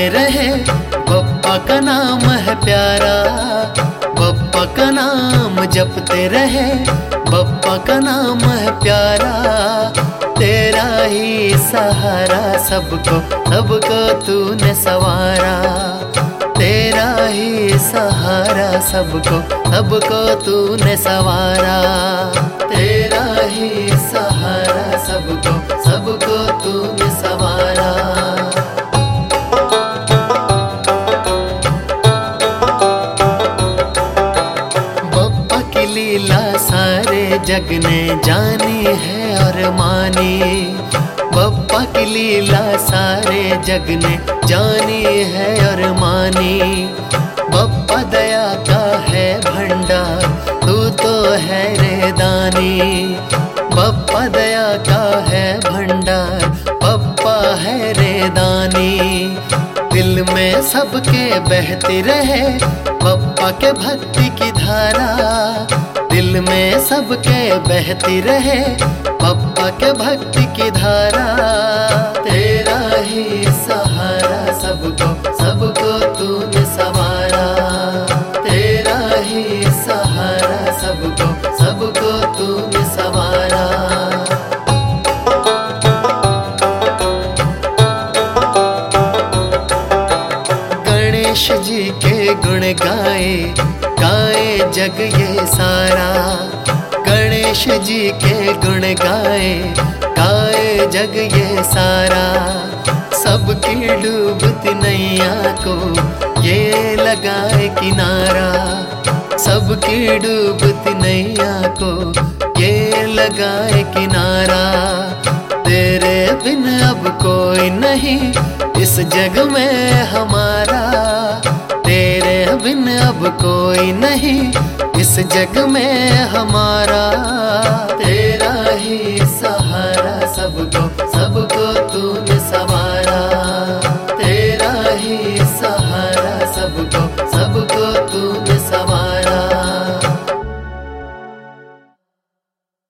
जपते रहे, बप्पा का नाम है प्यारा। बप्पा का नाम जपते रहे, बप्पा का नाम है प्यारा। तेरा ही सहारा सबको सबको तूने संवारा। तेरा ही सहारा सबको सबको तूने संवारा। तेरा ही सहारा सबको सबको तूने संवारा। बप्पा की लीला सारे जग ने जानी है और मानी। बप्पा की लीला सारे जग ने जानी है और मानी। बप्पा दया का है भंडार, तू तो है रे दानी। बप्पा दया का है भंडार, बप्पा है रे दानी। दिल में सबके बहती रहे बप्पा के भक्ति की धारा। दिल में सबके बहती रहे बप्पा के भक्ति की धारा। तेरा ही सहारा सबको सबको तूने संवारा। तेरा ही सहारा सबको सबको तूने संवारा। गणेश जी के गुण गाए गाए जग ये सारा। गणेश जी के गुण गाए गाए जग ये सारा। सबकी डूबती नैया को ये लगाए किनारा। सबकी डूबती नैया को ये लगाए किनारा। तेरे बिन अब कोई नहीं इस जग में हमारा। तेरे बिन अब कोई नहीं इस जग में हमारा।